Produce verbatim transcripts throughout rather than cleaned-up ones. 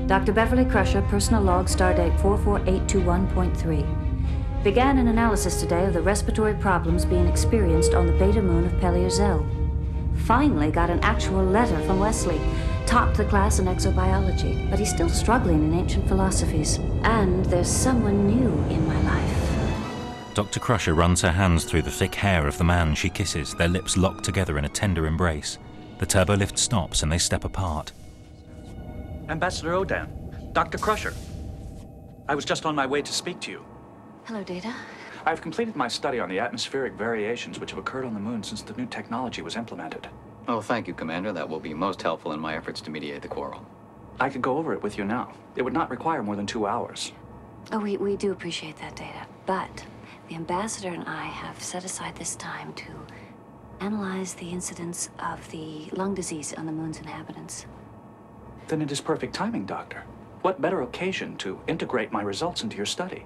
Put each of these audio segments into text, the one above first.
Doctor Beverly Crusher, personal log, stardate four four eight two one point three. Began an analysis today of the respiratory problems being experienced on the beta moon of Pellier-Zell. Finally got an actual letter from Wesley. Topped the class in exobiology, but he's still struggling in ancient philosophies. And there's someone new in my life. Doctor Crusher runs her hands through the thick hair of the man she kisses, their lips locked together in a tender embrace. The turbolift stops and they step apart. Ambassador Odan, Doctor Crusher. I was just on my way to speak to you. Hello, Data. I've completed my study on the atmospheric variations which have occurred on the moon since the new technology was implemented. Oh, thank you, Commander. That will be most helpful in my efforts to mediate the quarrel. I could go over it with you now. It would not require more than two hours. Oh, we, we do appreciate that, Data. But the Ambassador and I have set aside this time to analyze the incidence of the lung disease on the moon's inhabitants. Then it is perfect timing, Doctor. What better occasion to integrate my results into your study?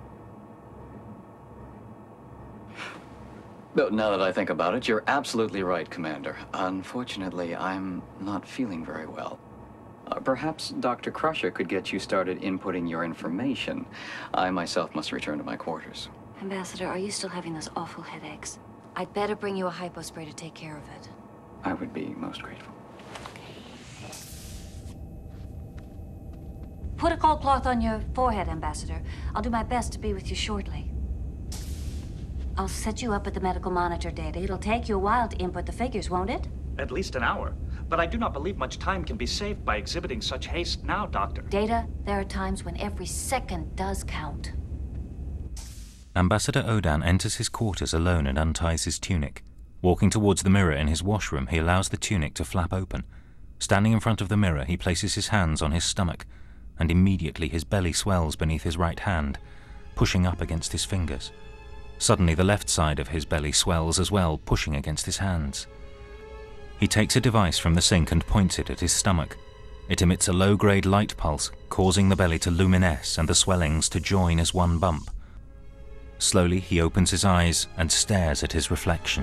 But now that I think about it, you're absolutely right, Commander. Unfortunately, I'm not feeling very well. Uh, perhaps Doctor Crusher could get you started inputting your information. I myself must return to my quarters. Ambassador, are you still having those awful headaches? I'd better bring you a hypo spray to take care of it. I would be most grateful. Put a cold cloth on your forehead, Ambassador. I'll do my best to be with you shortly. I'll set you up at the medical monitor, Data. It'll take you a while to input the figures, won't it? At least an hour. But I do not believe much time can be saved by exhibiting such haste now, Doctor. Data, there are times when every second does count. Ambassador Odan enters his quarters alone and unties his tunic. Walking towards the mirror in his washroom, he allows the tunic to flap open. Standing in front of the mirror, he places his hands on his stomach, and immediately his belly swells beneath his right hand, pushing up against his fingers. Suddenly, the left side of his belly swells as well, pushing against his hands. He takes a device from the sink and points it at his stomach. It emits a low-grade light pulse, causing the belly to luminesce and the swellings to join as one bump. Slowly, he opens his eyes and stares at his reflection.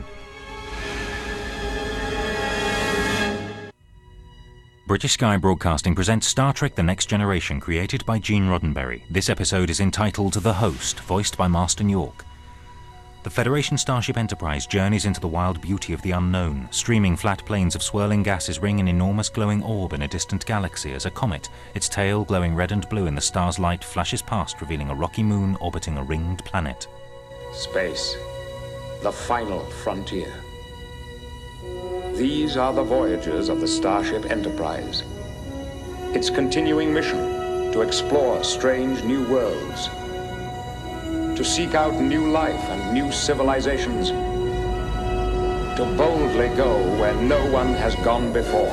British Sky Broadcasting presents Star Trek The Next Generation, created by Gene Roddenberry. This episode is entitled The Host, voiced by Marston York. The Federation Starship Enterprise journeys into the wild beauty of the unknown. Streaming flat plains of swirling gases ring an enormous glowing orb in a distant galaxy as a comet, its tail glowing red and blue in the star's light, flashes past, revealing a rocky moon orbiting a ringed planet. Space, the final frontier. These are the voyages of the Starship Enterprise. Its continuing mission to explore strange new worlds, to seek out new life and new civilizations, to boldly go where no one has gone before.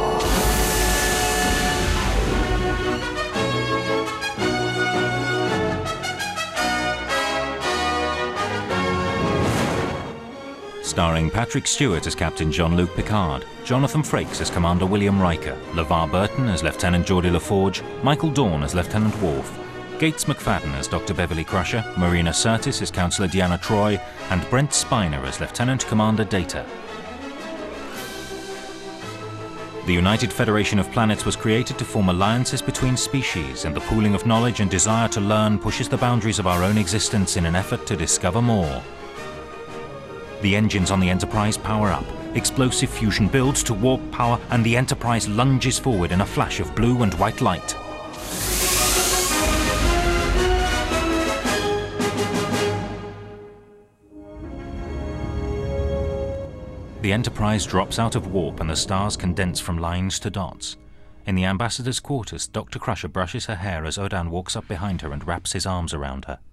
Starring Patrick Stewart as Captain Jean-Luc Picard, Jonathan Frakes as Commander William Riker, LeVar Burton as Lieutenant Geordi LaForge, Michael Dorn as Lieutenant Worf, Gates McFadden as Doctor Beverly Crusher, Marina Sirtis as Counselor Deanna Troi, and Brent Spiner as Lieutenant Commander Data. The United Federation of Planets was created to form alliances between species, and the pooling of knowledge and desire to learn pushes the boundaries of our own existence in an effort to discover more. The engines on the Enterprise power up. Explosive fusion builds to warp power, and the Enterprise lunges forward in a flash of blue and white light. The Enterprise drops out of warp and the stars condense from lines to dots. In the Ambassador's quarters, Doctor Crusher brushes her hair as Odan walks up behind her and wraps his arms around her.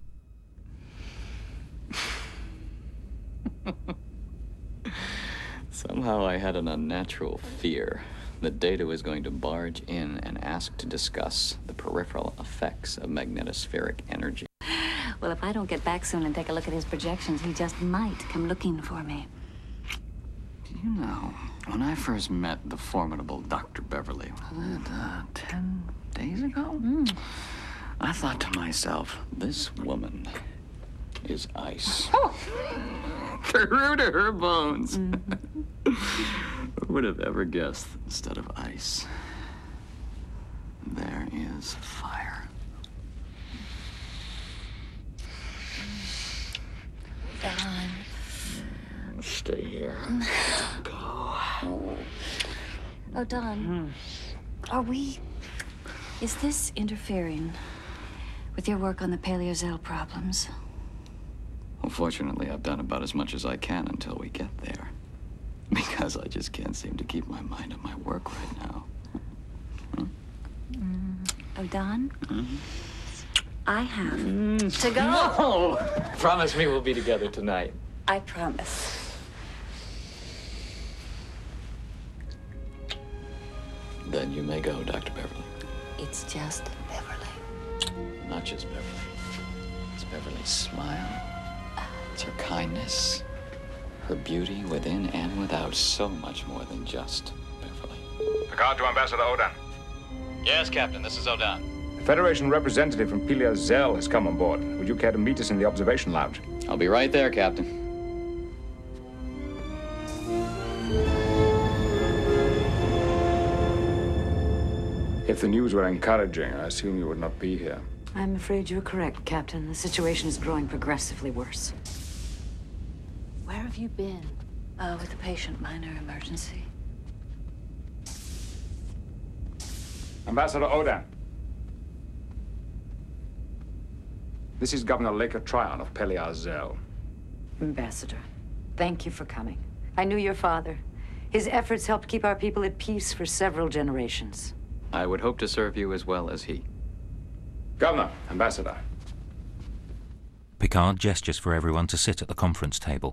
Somehow I had an unnatural fear that Data was going to barge in and ask to discuss the peripheral effects of magnetospheric energy. Well, if I don't get back soon and take a look at his projections, he just might come looking for me. You know, when I first met the formidable Doctor Beverly, was it, uh, ten days ago? Mm. I thought to myself, this woman is ice. Through to her bones. Mm-hmm. Who would have ever guessed instead of ice, there is is fire. Don. Stay here. Go. Oh, Don. Mm. Are we... Is this interfering with your work on the Paleozel problems? Unfortunately, I've done about as much as I can until we get there. Because I just can't seem to keep my mind on my work right now. Huh? Mm. Oh, Don? Mm-hmm. I have mm. to go. No! Promise me we'll be together tonight. I promise. Then you may go, Doctor Beverly. It's just Beverly. Not just Beverly. It's Beverly's smile. It's her kindness. Her beauty within and without. So much more than just Beverly. Picard to Ambassador Odan. Yes, Captain. This is Odan. A Federation representative from Paleozel has come on board. Would you care to meet us in the observation lounge? I'll be right there, Captain. If the news were encouraging, I assume you would not be here. I'm afraid you're correct, Captain. The situation is growing progressively worse. Where have you been? Uh, with the patient, minor emergency. Ambassador Odan. This is Governor Laker Tryon of Paleozel. Ambassador, thank you for coming. I knew your father. His efforts helped keep our people at peace for several generations. I would hope to serve you as well as he. Governor, Ambassador. Picard gestures for everyone to sit at the conference table.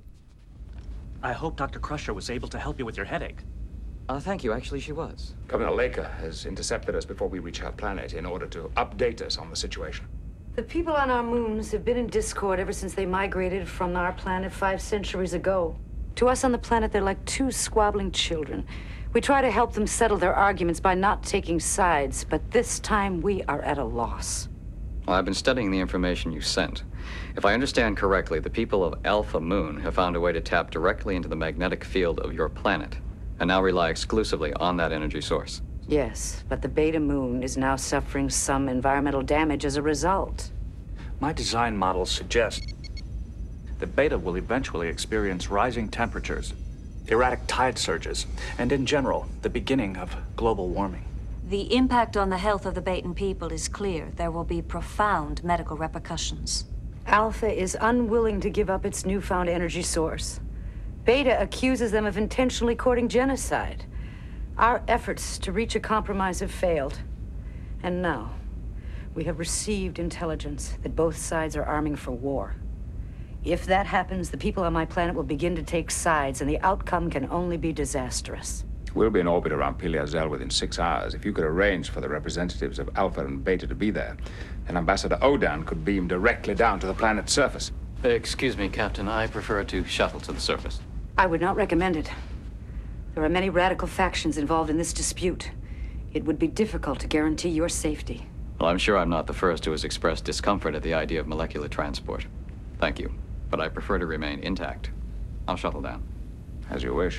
I hope Doctor Crusher was able to help you with your headache. Uh, thank you. Actually, she was. Governor Laker has intercepted us before we reach our planet in order to update us on the situation. The people on our moons have been in discord ever since they migrated from our planet five centuries ago. To us on the planet, they're like two squabbling children. We try to help them settle their arguments by not taking sides, but this time we are at a loss. Well, I've been studying the information you sent. If I understand correctly, the people of Alpha Moon have found a way to tap directly into the magnetic field of your planet, and now rely exclusively on that energy source. Yes, but the Beta Moon is now suffering some environmental damage as a result. My design models suggest that Beta will eventually experience rising temperatures, erratic tide surges, and in general, the beginning of global warming. The impact on the health of the Betan people is clear. There will be profound medical repercussions. Alpha is unwilling to give up its newfound energy source. Beta accuses them of intentionally courting genocide. Our efforts to reach a compromise have failed. And now, we have received intelligence that both sides are arming for war. If that happens, the people on my planet will begin to take sides, and the outcome can only be disastrous. We'll be in orbit around Paleozel within six hours. If you could arrange for the representatives of Alpha and Beta to be there, then Ambassador Odan could beam directly down to the planet's surface. Excuse me, Captain. I prefer to shuttle to the surface. I would not recommend it. There are many radical factions involved in this dispute. It would be difficult to guarantee your safety. Well, I'm sure I'm not the first who has expressed discomfort at the idea of molecular transport. Thank you, but I prefer to remain intact. I'll shuttle down. As you wish.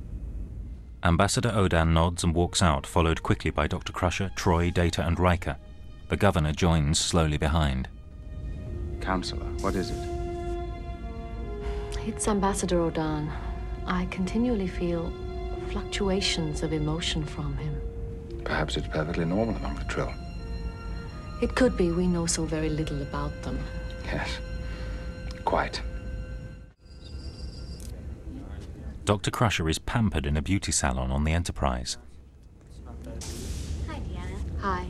Ambassador Odan nods and walks out, followed quickly by Doctor Crusher, Troy, Data, and Riker. The Governor joins slowly behind. Counselor, what is it? It's Ambassador Odan. I continually feel fluctuations of emotion from him. Perhaps it's perfectly normal among the Trill. It could be. We know so very little about them. Yes, quite. Doctor Crusher is pampered in a beauty salon on the Enterprise. Hi, Deanna. Hi.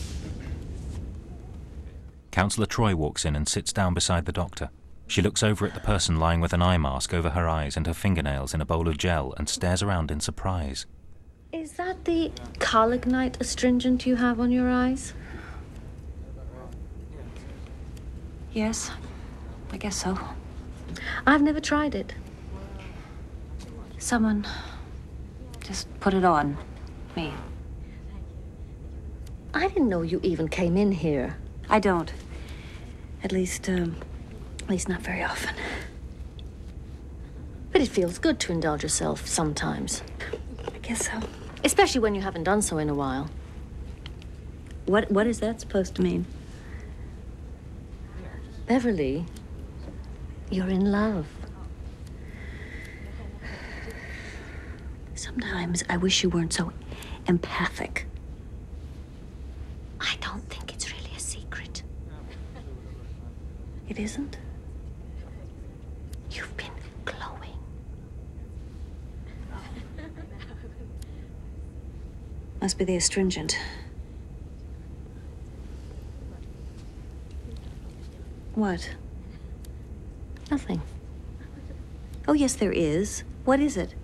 Counselor Troy walks in and sits down beside the doctor. She looks over at the person lying with an eye mask over her eyes and her fingernails in a bowl of gel and stares around in surprise. Is that the Colignite astringent you have on your eyes? Yes, I guess so. I've never tried it. Someone just put it on me. I didn't know you even came in here. I don't. At least, um, at least not very often. But it feels good to indulge yourself sometimes. I guess so. Especially when you haven't done so in a while. What, what is that supposed to mean? Beverly, you're in love. Sometimes I wish you weren't so empathic. I don't think it's really a secret. It isn't? You've been glowing. Must be the astringent. What? Nothing. Oh, yes, there is. What is it?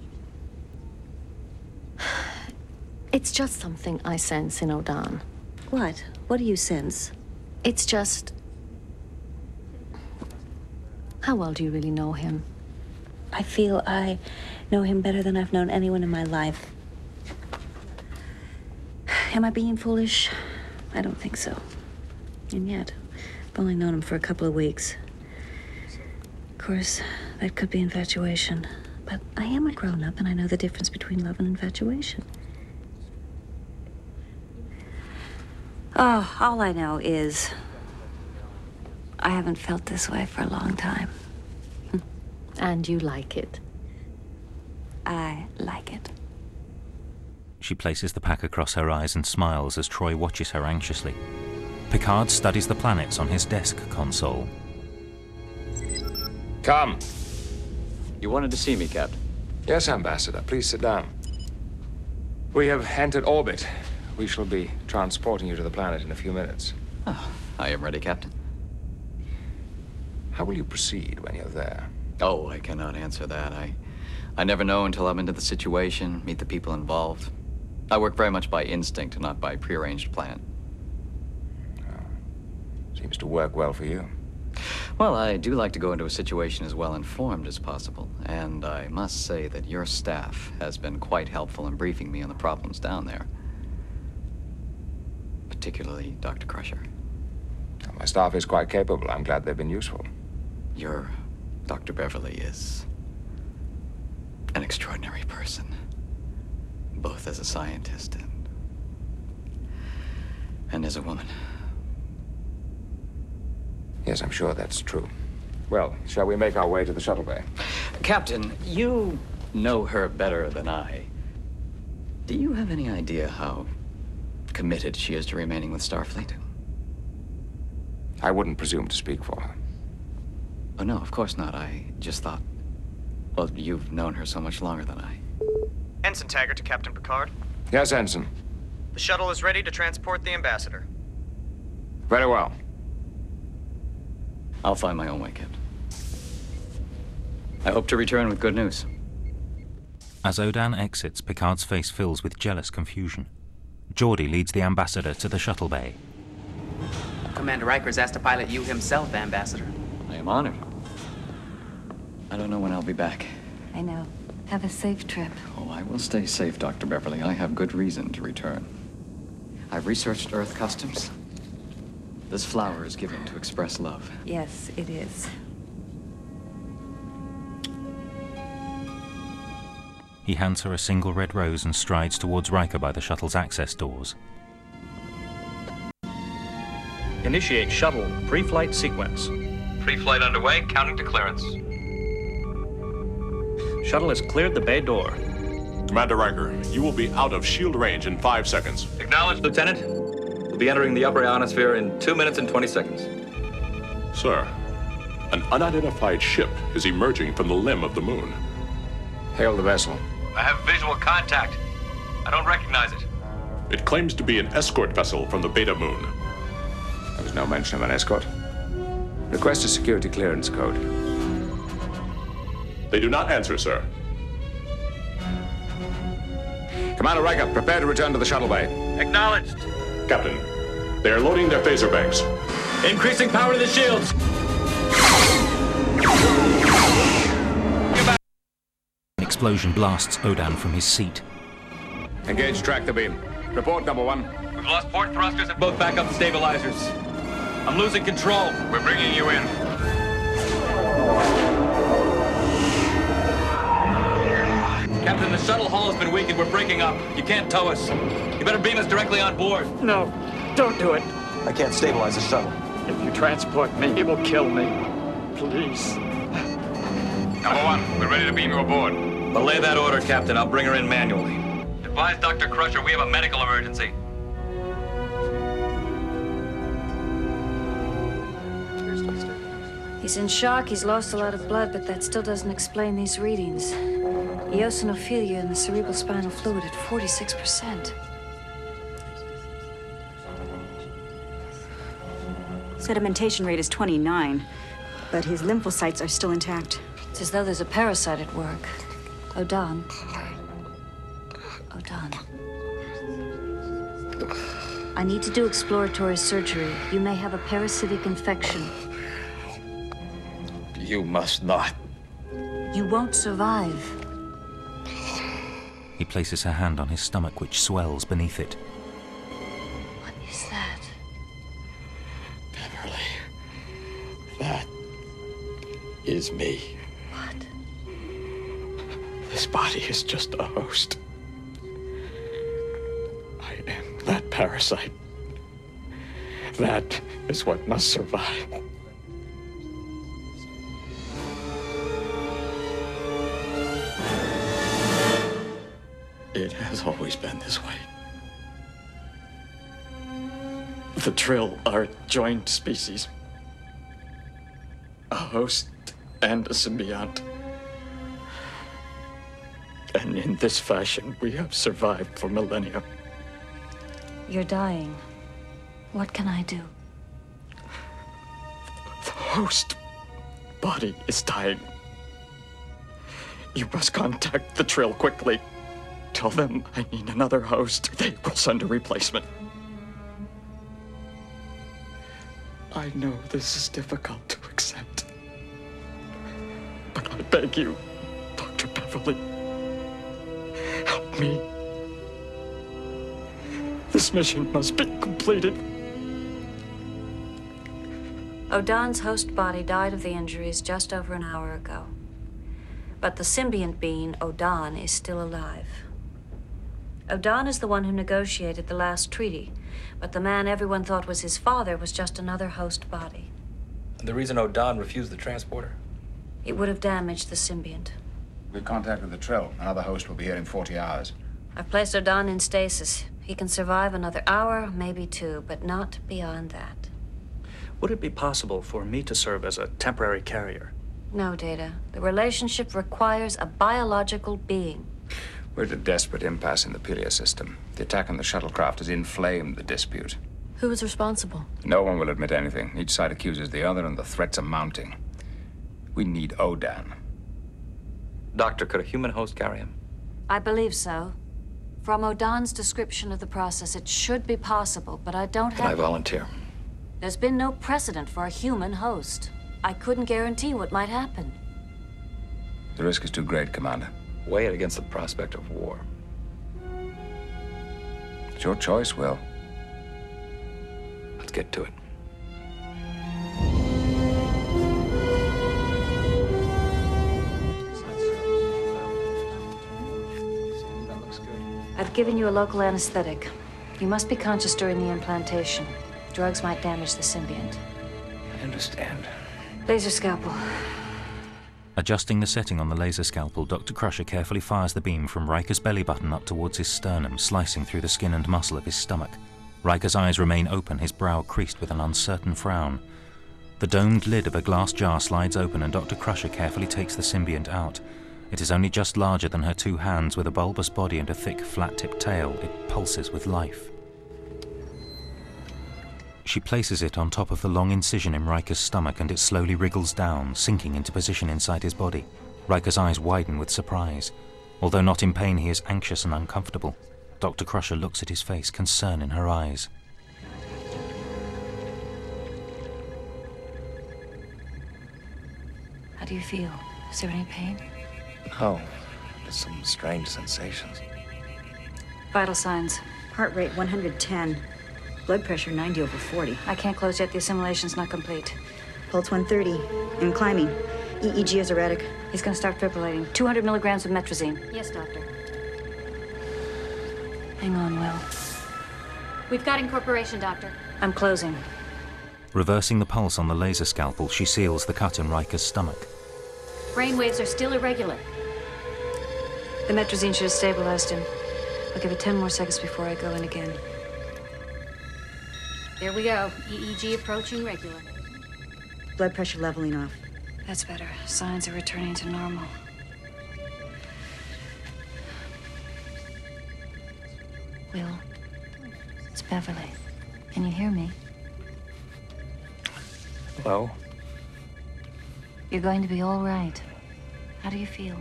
It's just something I sense in Odan. What? What do you sense? It's just... How well do you really know him? I feel I know him better than I've known anyone in my life. Am I being foolish? I don't think so. And yet, I've only known him for a couple of weeks. Of course, that could be infatuation. But I am a grown-up, and I know the difference between love and infatuation. Oh, all I know is I haven't felt this way for a long time. And you like it? I like it. She places the pack across her eyes and smiles as Troy watches her anxiously. Picard studies the planets on his desk console. Come. You wanted to see me, Captain? Yes, Ambassador. Please sit down. We have entered orbit. We shall be transporting you to the planet in a few minutes. Oh, I am ready, Captain. How will you proceed when you're there? Oh, I cannot answer that. I, I never know until I'm into the situation, meet the people involved. I work very much by instinct and not by prearranged plan. Oh, seems to work well for you. Well, I do like to go into a situation as well informed as possible, and I must say that your staff has been quite helpful in briefing me on the problems down there. Particularly Doctor Crusher. Well, my staff is quite capable. I'm glad they've been useful. Your Doctor Beverly is an extraordinary person, both as a scientist and, and as a woman. Yes, I'm sure that's true. Well, shall we make our way to the shuttle bay? Captain, you know her better than I. Do you have any idea how committed she is to remaining with Starfleet? I wouldn't presume to speak for her. Oh, no, of course not. I just thought... Well, you've known her so much longer than I. Ensign Taggart to Captain Picard. Yes, Ensign. The shuttle is ready to transport the ambassador. Very well. I'll find my own way, Captain. I hope to return with good news. As Odan exits, Picard's face fills with jealous confusion. Geordi leads the ambassador to the shuttle bay. Commander Riker's asked to pilot you himself, Ambassador. I am honored. I don't know when I'll be back. I know. Have a safe trip. Oh, I will stay safe, Doctor Beverly. I have good reason to return. I've researched Earth customs. This flower is given to express love. Yes, it is. He hands her a single red rose and strides towards Riker by the shuttle's access doors. Initiate shuttle pre-flight sequence. Pre-flight underway, counting to clearance. Shuttle has cleared the bay door. Commander Riker, you will be out of shield range in five seconds. Acknowledged, Lieutenant. We'll be entering the upper ionosphere in two minutes and twenty seconds. Sir, an unidentified ship is emerging from the limb of the moon. Hail the vessel. I have visual contact. I don't recognize it. It claims to be an escort vessel from the Beta Moon. There was no mention of an escort. Request a security clearance code. They do not answer, sir. Commander Riker, prepare to return to the shuttle bay. Acknowledged. Captain, they are loading their phaser banks. Increasing power to the shields. An explosion blasts Odan from his seat. Engage tractor beam. Report, number one. We've lost port thrusters and both backup stabilizers. I'm losing control. We're bringing you in. Captain, the shuttle hull has been weakened. We're breaking up. You can't tow us. You better beam us directly on board. No. Don't do it. I can't stabilize the shuttle. If you transport me, it will kill me. Please. Number one, we're ready to beam you aboard. Belay that order, Captain. I'll bring her in manually. Advise Doctor Crusher we have a medical emergency. He's in shock, he's lost a lot of blood, but that still doesn't explain these readings. Eosinophilia in the cerebral spinal fluid at forty-six percent. Sedimentation rate is twenty-nine, but his lymphocytes are still intact. It's as though there's a parasite at work. Odan. Odan. I need to do exploratory surgery. You may have a parasitic infection. You must not. You won't survive. He places her hand on his stomach, which swells beneath it. What is that? Beverly. That is me. What? This body is just a host. I am that parasite. That is what must survive. It has always been this way. The Trill are joined species. A host and a symbiont. And in this fashion, we have survived for millennia. You're dying. What can I do? The host body is dying. You must contact the Trill quickly. Tell them I need another host. They will send a replacement. I know this is difficult to accept. But I beg you, Doctor Beverly, help me. This mission must be completed. Odan's host body died of the injuries just over an hour ago. But the symbiont being, Odan, is still alive. Odan is the one who negotiated the last treaty, but the man everyone thought was his father was just another host body. The reason Odan refused the transporter? It would have damaged the symbiont. We've contacted the Trill. Another host will be here in forty hours. I've placed Odan in stasis. He can survive another hour, maybe two, but not beyond that. Would it be possible for me to serve as a temporary carrier? No, Data. The relationship requires a biological being. We're at a desperate impasse in the Pelia system. The attack on the shuttlecraft has inflamed the dispute. Who is responsible? No one will admit anything. Each side accuses the other, and the threats are mounting. We need Odan. Doctor, could a human host carry him? I believe so. From Odan's description of the process, it should be possible, but I don't have... Can I volunteer? There's been no precedent for a human host. I couldn't guarantee what might happen. The risk is too great, Commander. Weigh it against the prospect of war. It's your choice, Will. Let's get to it. I've given you a local anesthetic. You must be conscious during the implantation. Drugs might damage the symbiont. I understand. Laser scalpel. Adjusting the setting on the laser scalpel, Doctor Crusher carefully fires the beam from Riker's belly button up towards his sternum, slicing through the skin and muscle of his stomach. Riker's eyes remain open, his brow creased with an uncertain frown. The domed lid of a glass jar slides open and Doctor Crusher carefully takes the symbiont out. It is only just larger than her two hands, with a bulbous body and a thick, flat-tipped tail. It pulses with life. She places it on top of the long incision in Riker's stomach, and it slowly wriggles down, sinking into position inside his body. Riker's eyes widen with surprise. Although not in pain, he is anxious and uncomfortable. Doctor Crusher looks at his face, concern in her eyes. How do you feel? Is there any pain? No, just some strange sensations. Vital signs. Heart rate one hundred ten. Blood pressure ninety over forty. I can't close yet. The assimilation's not complete. Pulse one thirty. And climbing. E E G is erratic. He's gonna start fibrillating. two hundred milligrams of metrazine. Yes, doctor. Hang on, Will. We've got incorporation, Doctor. I'm closing. Reversing the pulse on the laser scalpel, she seals the cut in Riker's stomach. Brain waves are still irregular. The metrazine should have stabilized him. I'll give it ten more seconds before I go in again. There we go. E E G approaching regular. Blood pressure leveling off. That's better. Signs are returning to normal. Will, it's Beverly. Can you hear me? Hello? You're going to be all right. How do you feel?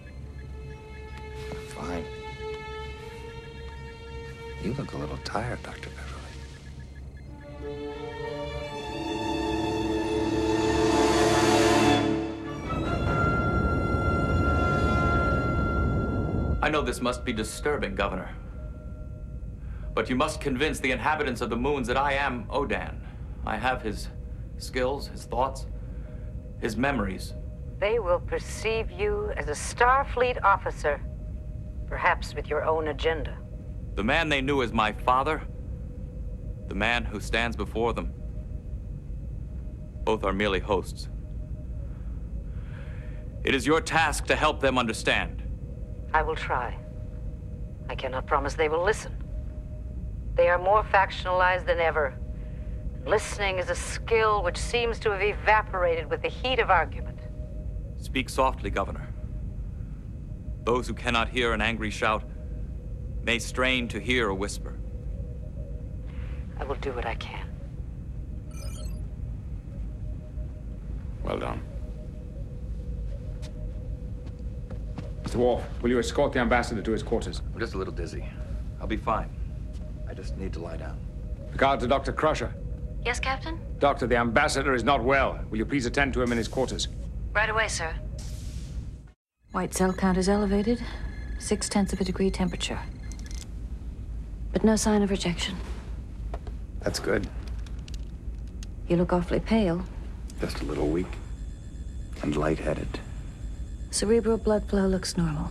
Fine. You look a little tired, Doctor Beverly. I know this must be disturbing, Governor. But you must convince the inhabitants of the moons that I am Odan. I have his skills, his thoughts, his memories. They will perceive you as a Starfleet officer, perhaps with your own agenda. The man they knew as my father, the man who stands before them, both are merely hosts. It is your task to help them understand. I will try. I cannot promise they will listen. They are more factionalized than ever. Listening is a skill which seems to have evaporated with the heat of argument. Speak softly, Governor. Those who cannot hear an angry shout may strain to hear a whisper. I will do what I can. Well done. Mister Worf, will you escort the ambassador to his quarters? I'm just a little dizzy. I'll be fine. I just need to lie down. Regard to Doctor Crusher. Yes, Captain? Doctor, the ambassador is not well. Will you please attend to him in his quarters? Right away, sir. White cell count is elevated. Six-tenths of a degree temperature. But no sign of rejection. That's good. You look awfully pale. Just a little weak. And lightheaded. Cerebral blood flow looks normal.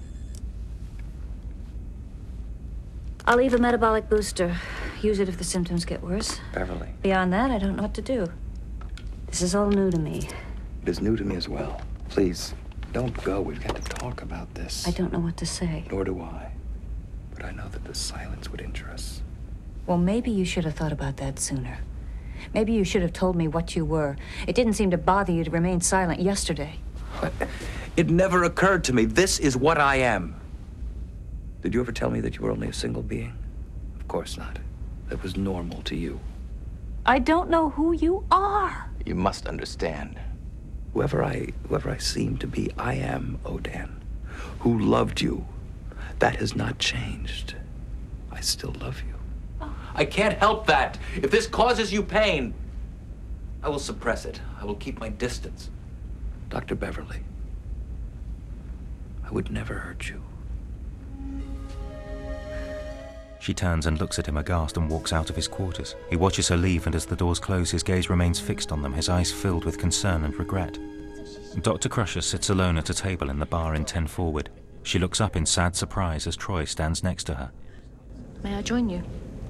I'll leave a metabolic booster. Use it if the symptoms get worse. Beverly. Beyond that, I don't know what to do. This is all new to me. It is new to me as well. Please, don't go. We've got to talk about this. I don't know what to say. Nor do I. But I know that the silence would injure us. Well, maybe you should have thought about that sooner. Maybe you should have told me what you were. It didn't seem to bother you to remain silent yesterday. But it never occurred to me. This is what I am. Did you ever tell me that you were only a single being? Of course not. That was normal to you. I don't know who you are. You must understand. Whoever I, whoever I seem to be, I am Odan, who loved you. That has not changed. I still love you. I can't help that. If this causes you pain, I will suppress it. I will keep my distance. Doctor Beverly, I would never hurt you. She turns and looks at him aghast and walks out of his quarters. He watches her leave, and as the doors close, his gaze remains fixed on them, his eyes filled with concern and regret. Doctor Crusher sits alone at a table in the bar in ten forward. She looks up in sad surprise as Troy stands next to her. May I join you?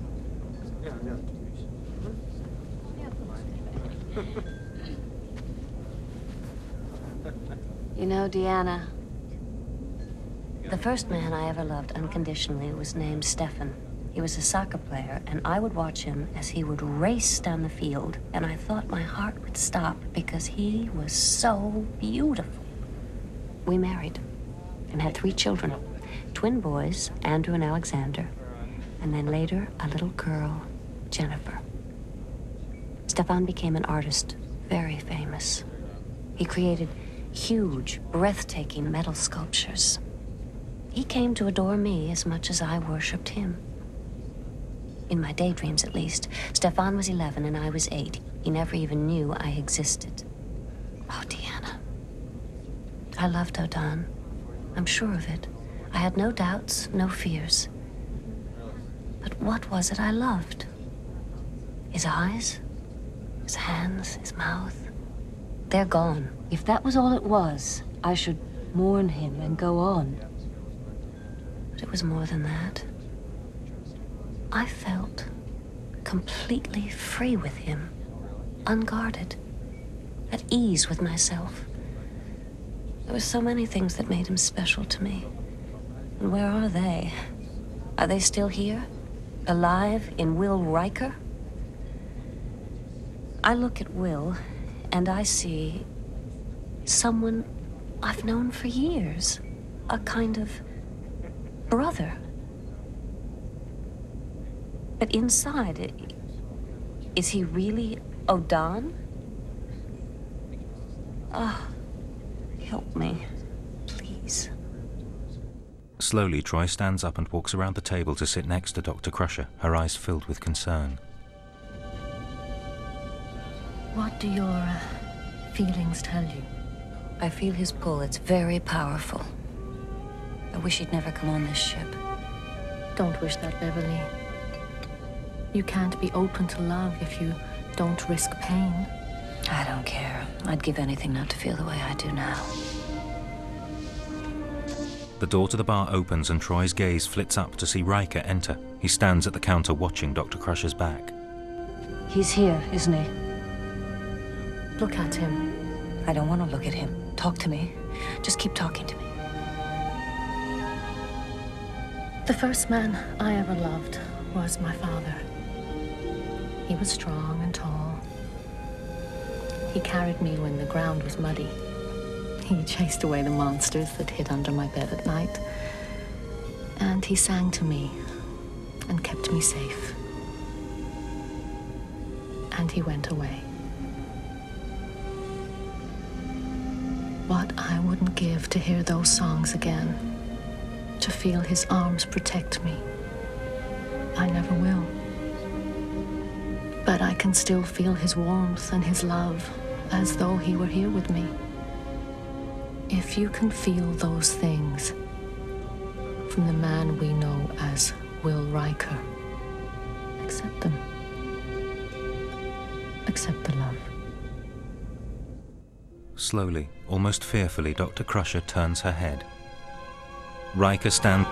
You know, Deanna, the first man I ever loved unconditionally was named Stefan. He was a soccer player, and I would watch him as he would race down the field, and I thought my heart would stop because he was so beautiful. We married and had three children, twin boys, Andrew and Alexander, and then later a little girl, Jennifer. Stefan became an artist, very famous. He created huge, breathtaking metal sculptures. He came to adore me as much as I worshipped him. In my daydreams, at least. Stefan was eleven and I was eight. He never even knew I existed. Oh, Deanna. I loved Odan. I'm sure of it. I had no doubts, no fears. But what was it I loved? His eyes? His hands? His mouth? They're gone. If that was all it was, I should mourn him and go on. But it was more than that. I felt completely free with him, unguarded, at ease with myself. There were so many things that made him special to me. And where are they? Are they still here? Alive in Will Riker? I look at Will, and I see someone I've known for years. A kind of brother. But inside, is he really Odan? Ah, oh, help me, please. Slowly, Troi stands up and walks around the table to sit next to Doctor Crusher, her eyes filled with concern. What do your uh, feelings tell you? I feel his pull. It's very powerful. I wish he'd never come on this ship. Don't wish that, Beverly. You can't be open to love if you don't risk pain. I don't care. I'd give anything not to feel the way I do now. The door to the bar opens and Troy's gaze flits up to see Riker enter. He stands at the counter watching Doctor Crusher's back. He's here, isn't he? Look at him. I don't want to look at him. Talk to me. Just keep talking to me. The first man I ever loved was my father. He was strong and tall. He carried me when the ground was muddy. He chased away the monsters that hid under my bed at night. And he sang to me and kept me safe. And he went away. What I wouldn't give to hear those songs again, to feel his arms protect me. I never will. But I can still feel his warmth and his love, as though he were here with me. If you can feel those things from the man we know as Will Riker, accept them. Accept the love. Slowly, almost fearfully, Doctor Crusher turns her head. Riker stands...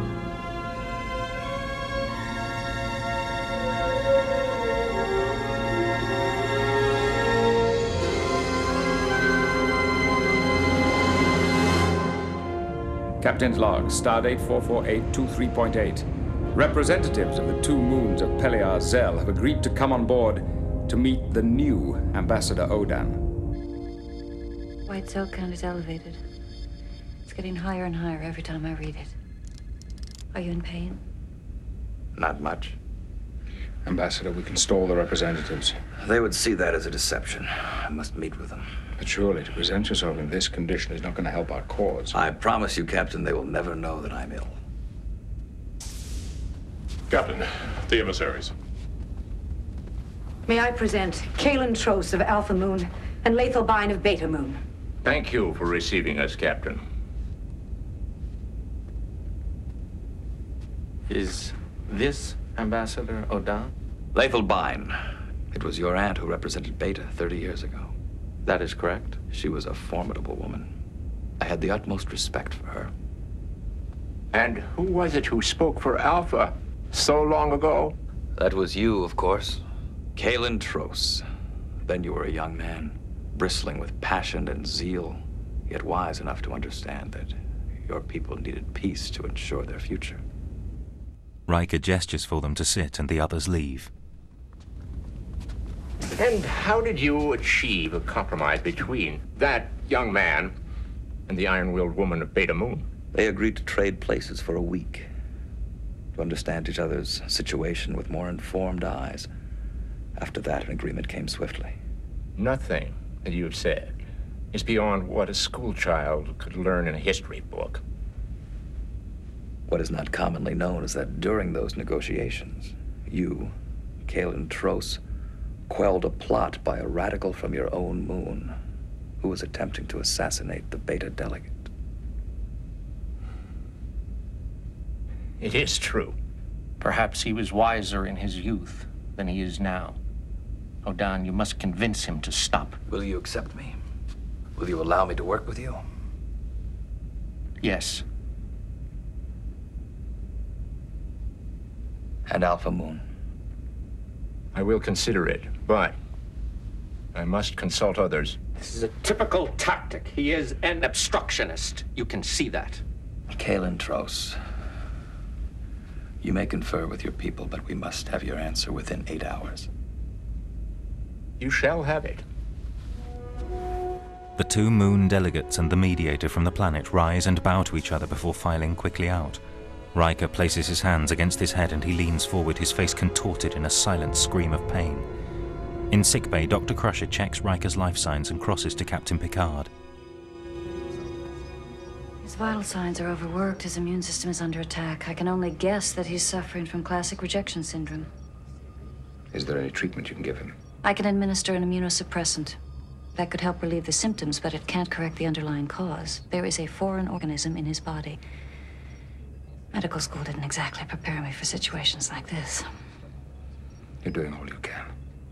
Captain's log, Stardate four four eight two three point eight. Representatives of the two moons of Peliar Zell have agreed to come on board to meet the new Ambassador Odan. White cell count is elevated. It's getting higher and higher every time I read it. Are you in pain? Not much. Ambassador, we can stall the representatives. They would see that as a deception. I must meet with them. But surely to present yourself in this condition is not going to help our cause. I promise you, Captain, they will never know that I'm ill. Captain, the emissaries. May I present Kalen Tros of Alpha Moon and Lathel Bine of Beta Moon. Thank you for receiving us, Captain. Is this Ambassador Odan? Lathel Bine. It was your aunt who represented Beta thirty years ago. That is correct. She was a formidable woman. I had the utmost respect for her. And who was it who spoke for Alpha so long ago? That was you, of course. Kalen Tros. Then you were a young man, bristling with passion and zeal, yet wise enough to understand that your people needed peace to ensure their future. Riker gestures for them to sit and the others leave. And how did you achieve a compromise between that young man and the iron-willed woman of Beta Moon? They agreed to trade places for a week, to understand each other's situation with more informed eyes. After that, an agreement came swiftly. Nothing that you've said is beyond what a schoolchild could learn in a history book. What is not commonly known is that during those negotiations, you, Kalen Tros, quelled a plot by a radical from your own moon who was attempting to assassinate the Beta delegate. It is true. Perhaps he was wiser in his youth than he is now. Odan, you must convince him to stop. Will you accept me? Will you allow me to work with you? Yes. And Alpha Moon? I will consider it, but I must consult others. This is a typical tactic. He is an obstructionist. You can see that. Kalen Trost, you may confer with your people, but we must have your answer within eight hours. You shall have it. The two Moon delegates and the mediator from the planet rise and bow to each other before filing quickly out. Riker places his hands against his head and he leans forward, his face contorted in a silent scream of pain. In sickbay, Doctor Crusher checks Riker's life signs and crosses to Captain Picard. His vital signs are overworked, his immune system is under attack. I can only guess that he's suffering from classic rejection syndrome. Is there any treatment you can give him? I can administer an immunosuppressant. That could help relieve the symptoms, but it can't correct the underlying cause. There is a foreign organism in his body. Medical school didn't exactly prepare me for situations like this. You're doing all you can.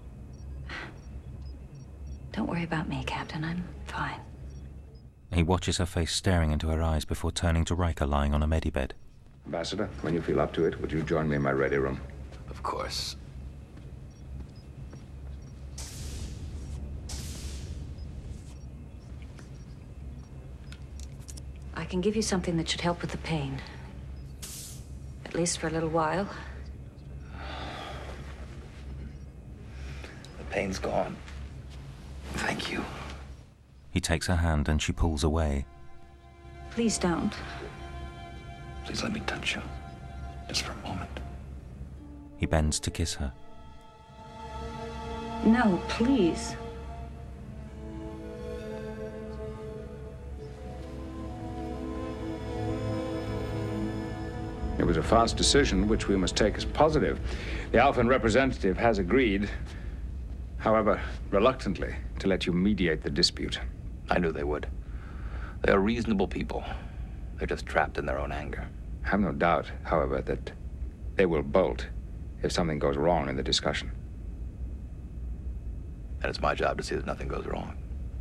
Don't worry about me, Captain. I'm fine. He watches her face staring into her eyes before turning to Riker lying on a medibed. Ambassador, when you feel up to it, would you join me in my ready room? Of course. I can give you something that should help with the pain. At least for a little while. The pain's gone. Thank you. He takes her hand and she pulls away. Please don't. Please let me touch you. Just for a moment. He bends to kiss her. No, please. It was a fast decision, which we must take as positive. The Alphan representative has agreed, however, reluctantly, to let you mediate the dispute. I knew they would. They are reasonable people. They're just trapped in their own anger. I have no doubt, however, that they will bolt if something goes wrong in the discussion. And it's my job to see that nothing goes wrong.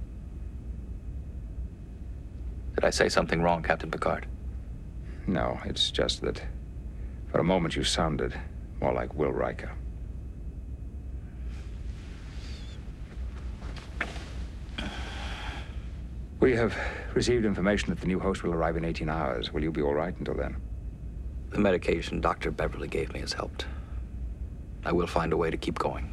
Did I say something wrong, Captain Picard? No, it's just that for a moment you sounded more like Will Riker. We have received information that the new host will arrive in eighteen hours. Will you be all right until then? The medication Doctor Beverly gave me has helped. I will find a way to keep going.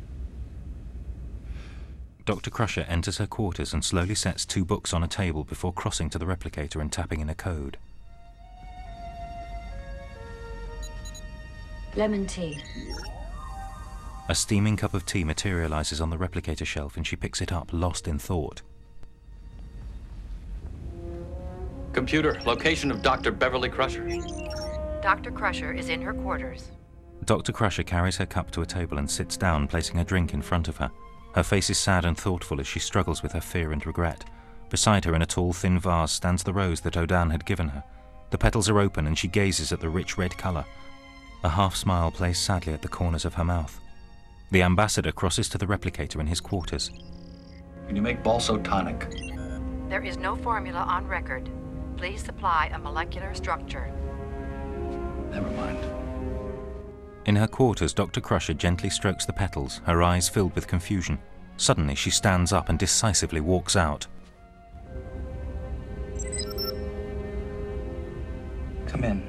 Doctor Crusher enters her quarters and slowly sets two books on a table before crossing to the replicator and tapping in a code. Lemon tea. A steaming cup of tea materializes on the replicator shelf and she picks it up, lost in thought. Computer, location of Doctor Beverly Crusher. Doctor Crusher is in her quarters. Doctor Crusher carries her cup to a table and sits down, placing a drink in front of her. Her face is sad and thoughtful as she struggles with her fear and regret. Beside her in a tall, thin vase stands the rose that Odan had given her. The petals are open and she gazes at the rich red color. A half smile plays sadly at the corners of her mouth. The ambassador crosses to the replicator in his quarters. Can you make balso tonic? There is no formula on record. Please supply a molecular structure. Never mind. In her quarters, Doctor Crusher gently strokes the petals, her eyes filled with confusion. Suddenly, she stands up and decisively walks out. Come in.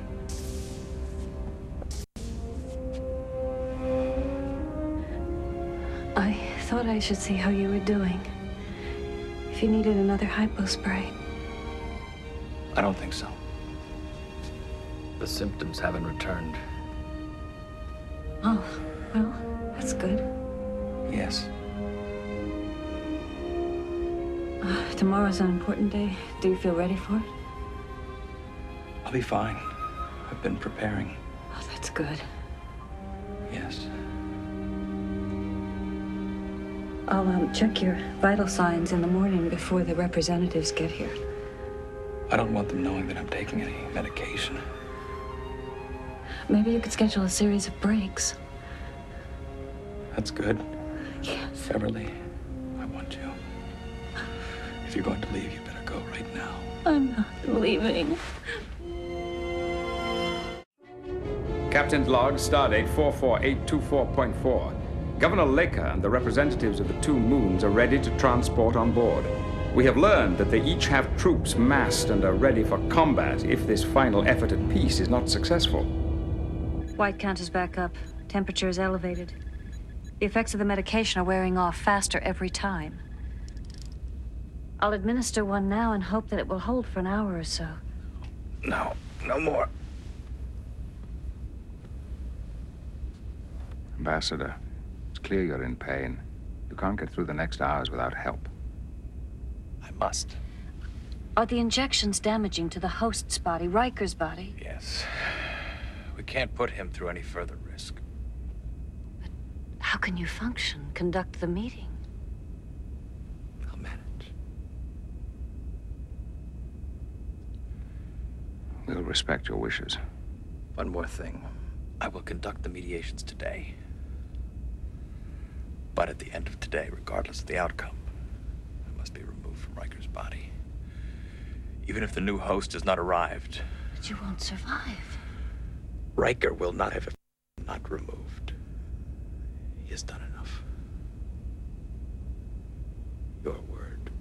I thought I should see how you were doing. If you needed another hypo spray. I don't think so. The symptoms haven't returned. Oh, well, that's good. Yes. Uh, tomorrow's an important day. Do you feel ready for it? I'll be fine. I've been preparing. Oh, that's good. Yes. I'll um, check your vital signs in the morning before the representatives get here. I don't want them knowing that I'm taking any medication. Maybe you could schedule a series of breaks. That's good. Yes. Beverly, I want you. If you're going to leave, you better go right now. I'm not leaving. Captain's log, stardate four four eight two four point four. Governor Laker and the representatives of the two moons are ready to transport on board. We have learned that they each have troops massed and are ready for combat if this final effort at peace is not successful. White count is back up. Temperature is elevated. The effects of the medication are wearing off faster every time. I'll administer one now and hope that it will hold for an hour or so. No, no more. Ambassador, it's clear you're in pain. You can't get through the next hours without help. I must. Are the injections damaging to the host's body, Riker's body? Yes. We can't put him through any further risk. But how can you function, conduct the meeting? I'll manage. We'll respect your wishes. One more thing. I will conduct the mediations today. But at the end of today, regardless of the outcome, I must be removed from Riker's body. Even if the new host has not arrived. But you won't survive. Riker will not have it not removed. He has done enough. Your word.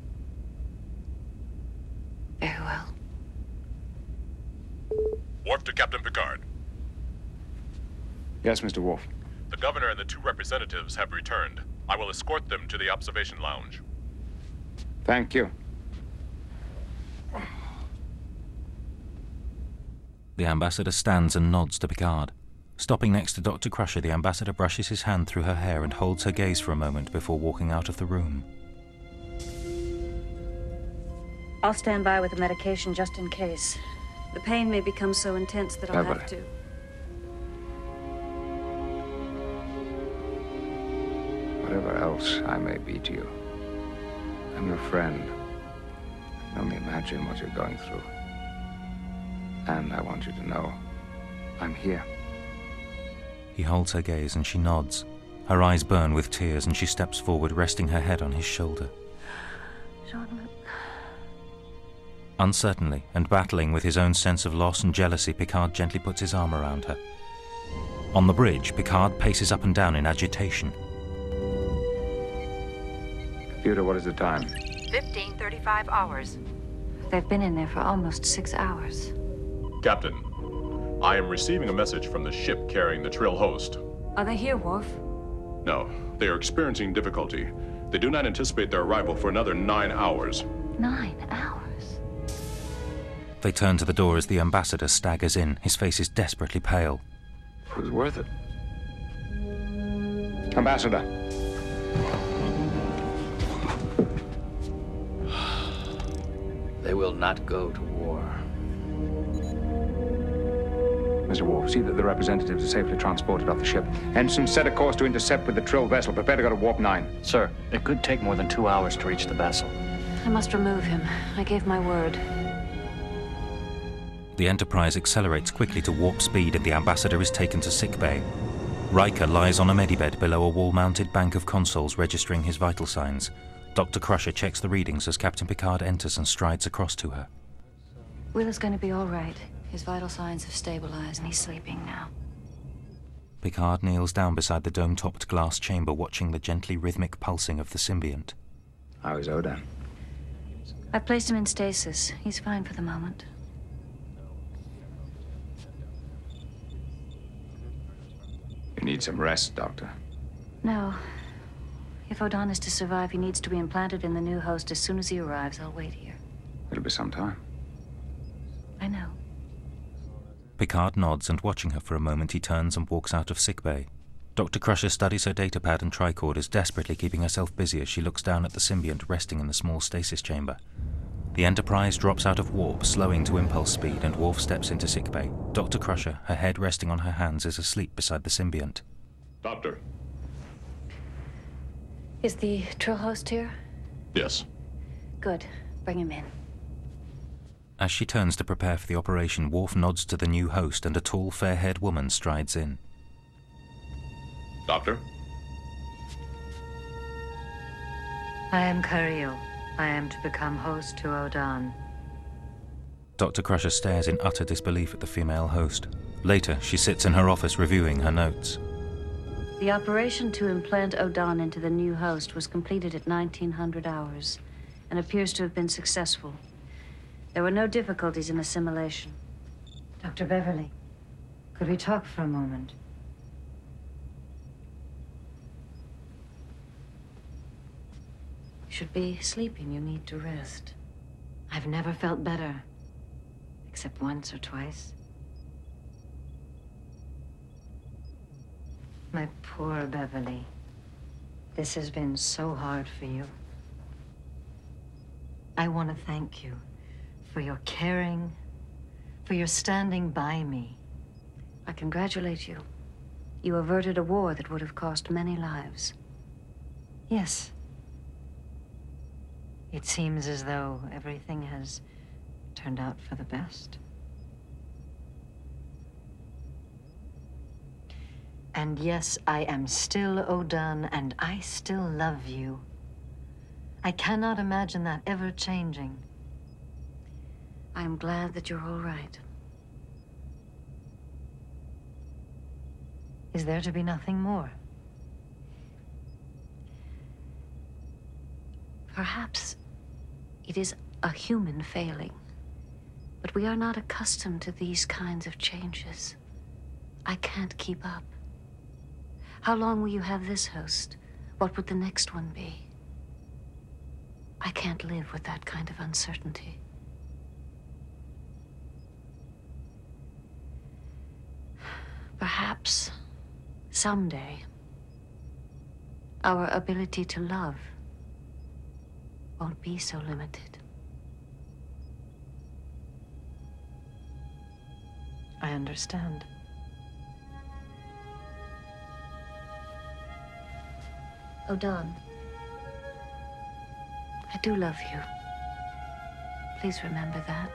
Very well. Worf to Captain Picard. Yes, Mister Worf. The governor and the two representatives have returned. I will escort them to the observation lounge. Thank you. The ambassador stands and nods to Picard. Stopping next to Doctor Crusher, the ambassador brushes his hand through her hair and holds her gaze for a moment before walking out of the room. I'll stand by with the medication just in case. The pain may become so intense that I'll Never. have to. Whatever else I may be to you, I'm your friend. I can only imagine what you're going through. And I want you to know, I'm here. He holds her gaze and she nods. Her eyes burn with tears and she steps forward, resting her head on his shoulder. Jean-Luc. Uncertainly, and battling with his own sense of loss and jealousy, Picard gently puts his arm around her. On the bridge, Picard paces up and down in agitation. Computer, what is the time? fifteen thirty-five hours. They've been in there for almost six hours. Captain, I am receiving a message from the ship carrying the Trill host. Are they here, Worf? No, they are experiencing difficulty. They do not anticipate their arrival for another nine hours. Nine hours? They turn to the door as the ambassador staggers in. His face is desperately pale. It was worth it. Ambassador. They will not go to war. Mister Worf, see that the representatives are safely transported off the ship. Ensign, set a course to intercept with the Trill vessel. Prepare to go to warp nine. Sir, it could take more than two hours to reach the vessel. I must remove him. I gave my word. The Enterprise accelerates quickly to warp speed and the ambassador is taken to sickbay. Riker lies on a medibed below a wall-mounted bank of consoles registering his vital signs. Doctor Crusher checks the readings as Captain Picard enters and strides across to her. Will is going to be all right. His vital signs have stabilized and he's sleeping now. Picard kneels down beside the dome-topped glass chamber watching the gently rhythmic pulsing of the symbiont. How is Odan? I've placed him in stasis. He's fine for the moment. You need some rest, Doctor. No. If Odan is to survive, he needs to be implanted in the new host as soon as he arrives. I'll wait here. It'll be some time. I know. Picard nods, and watching her for a moment, he turns and walks out of sickbay. Doctor Crusher studies her datapad and tricorders, desperately keeping herself busy as she looks down at the symbiont resting in the small stasis chamber. The Enterprise drops out of warp, slowing to impulse speed, and Worf steps into sickbay. Doctor Crusher, her head resting on her hands, is asleep beside the symbiont. Doctor. Is the Trill host here? Yes. Good. Bring him in. As she turns to prepare for the operation, Worf nods to the new host and a tall, fair-haired woman strides in. Doctor? I am Kariel. I am to become host to Odan. Doctor Crusher stares in utter disbelief at the female host. Later, she sits in her office reviewing her notes. The operation to implant Odan into the new host was completed at nineteen hundred hours and appears to have been successful. There were no difficulties in assimilation. Doctor Beverly, could we talk for a moment? You should be sleeping. You need to rest. I've never felt better, except once or twice. My poor Beverly. This has been so hard for you. I want to thank you for your caring, for your standing by me. I congratulate you. You averted a war that would have cost many lives. Yes. It seems as though everything has turned out for the best. And yes, I am still Odan, and I still love you. I cannot imagine that ever changing. I am glad that you're all right. Is there to be nothing more? Perhaps it is a human failing, but we are not accustomed to these kinds of changes. I can't keep up. How long will you have this host? What would the next one be? I can't live with that kind of uncertainty. Perhaps someday our ability to love won't be so limited. I understand. Odan, I do love you. Please remember that.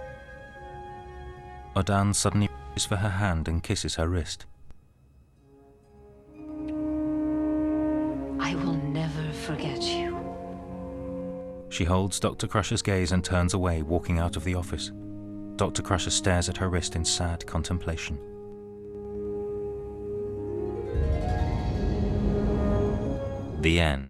Odan suddenly reaches for her hand and kisses her wrist. I will never forget you. She holds Doctor Crusher's gaze and turns away, walking out of the office. Doctor Crusher stares at her wrist in sad contemplation. The end.